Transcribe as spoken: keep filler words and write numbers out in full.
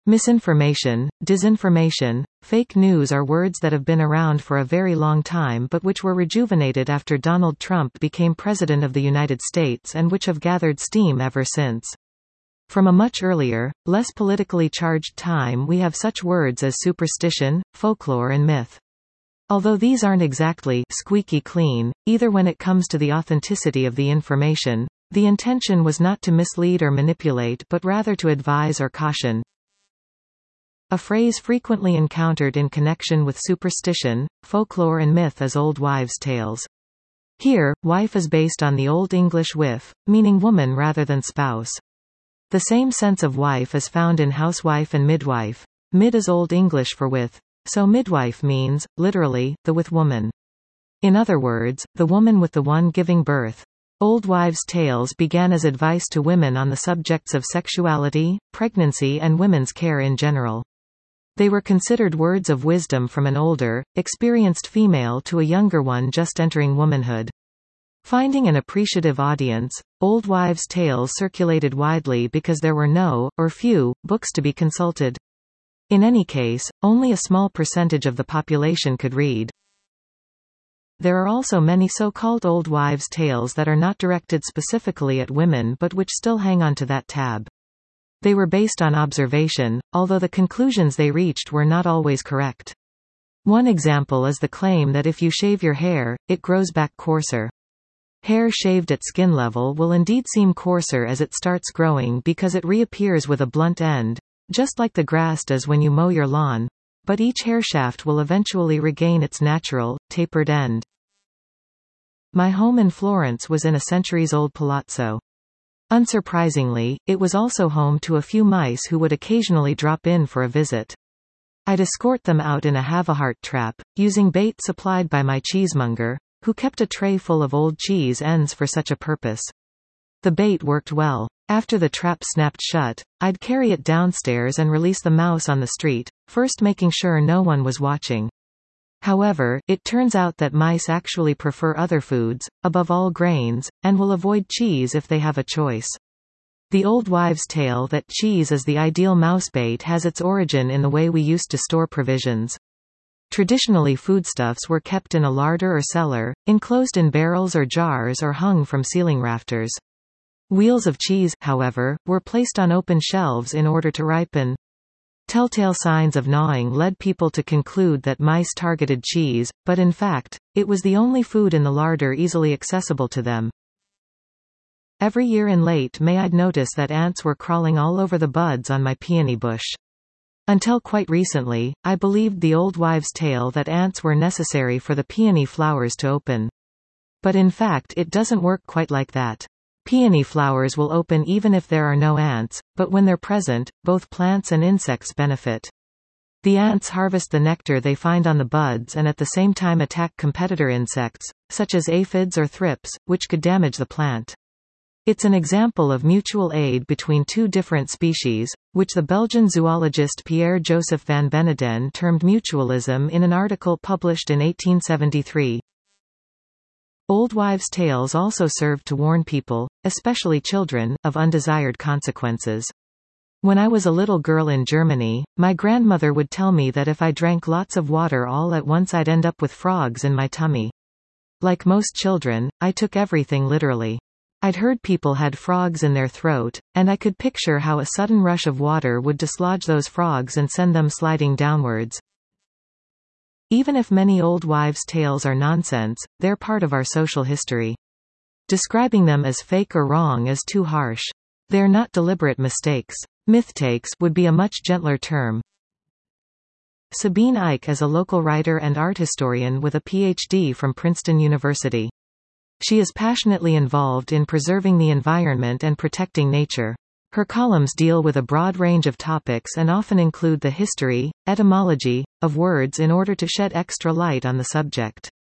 Misinformation, disinformation, fake news are words that have been around for a very long time but which were rejuvenated after Donald Trump became President of the United States and which have gathered steam ever since. From a much earlier, less politically charged time we have such words as superstition, folklore and myth. Although these aren't exactly squeaky clean, either when it comes to the authenticity of the information, the intention was not to mislead or manipulate but rather to advise or caution. A phrase frequently encountered in connection with superstition, folklore and myth is old wives' tales. Here, wife is based on the Old English wif, meaning woman rather than spouse. The same sense of wife is found in housewife and midwife. Mid is Old English for with, so midwife means, literally, the with woman. In other words, the woman with the one giving birth. Old wives' tales began as advice to women on the subjects of sexuality, pregnancy and women's care in general. They were considered words of wisdom from an older, experienced female to a younger one just entering womanhood. Finding an appreciative audience, old wives' tales circulated widely because there were no, or few, books to be consulted. In any case, only a small percentage of the population could read. There are also many so-called old wives' tales that are not directed specifically at women but which still hang on to that tab. They were based on observation, although the conclusions they reached were not always correct. One example is the claim that if you shave your hair, it grows back coarser. Hair shaved at skin level will indeed seem coarser as it starts growing because it reappears with a blunt end, just like the grass does when you mow your lawn, but each hair shaft will eventually regain its natural, tapered end. My home in Florence was in a centuries-old palazzo. Unsurprisingly, it was also home to a few mice who would occasionally drop in for a visit. I'd escort them out in a Havahart trap, using bait supplied by my cheesemonger, who kept a tray full of old cheese ends for such a purpose. The bait worked well. After the trap snapped shut, I'd carry it downstairs and release the mouse on the street, first making sure no one was watching. However, it turns out that mice actually prefer other foods, above all grains, and will avoid cheese if they have a choice. The old wives' tale that cheese is the ideal mouse bait has its origin in the way we used to store provisions. Traditionally, foodstuffs were kept in a larder or cellar, enclosed in barrels or jars or hung from ceiling rafters. Wheels of cheese, however, were placed on open shelves in order to ripen. Telltale signs of gnawing led people to conclude that mice targeted cheese, but in fact, it was the only food in the larder easily accessible to them. Every year in late May I'd notice that ants were crawling all over the buds on my peony bush. Until quite recently, I believed the old wives' tale that ants were necessary for the peony flowers to open. But in fact it doesn't work quite like that. Peony flowers will open even if there are no ants, but when they're present, both plants and insects benefit. The ants harvest the nectar they find on the buds and at the same time attack competitor insects, such as aphids or thrips, which could damage the plant. It's an example of mutual aid between two different species, which the Belgian zoologist Pierre-Joseph van Beneden termed mutualism in an article published in eighteen seventy-three. Old wives' tales also served to warn people, especially children, of undesired consequences. When I was a little girl in Germany, my grandmother would tell me that if I drank lots of water all at once I'd end up with frogs in my tummy. Like most children, I took everything literally. I'd heard people had frogs in their throat, and I could picture how a sudden rush of water would dislodge those frogs and send them sliding downwards. Even if many old wives' tales are nonsense, they're part of our social history. Describing them as fake or wrong is too harsh. They're not deliberate mistakes. Mythtakes would be a much gentler term. Sabine Ike is a local writer and art historian with a P H D from Princeton University. She is passionately involved in preserving the environment and protecting nature. Her columns deal with a broad range of topics and often include the history, etymology, of words in order to shed extra light on the subject.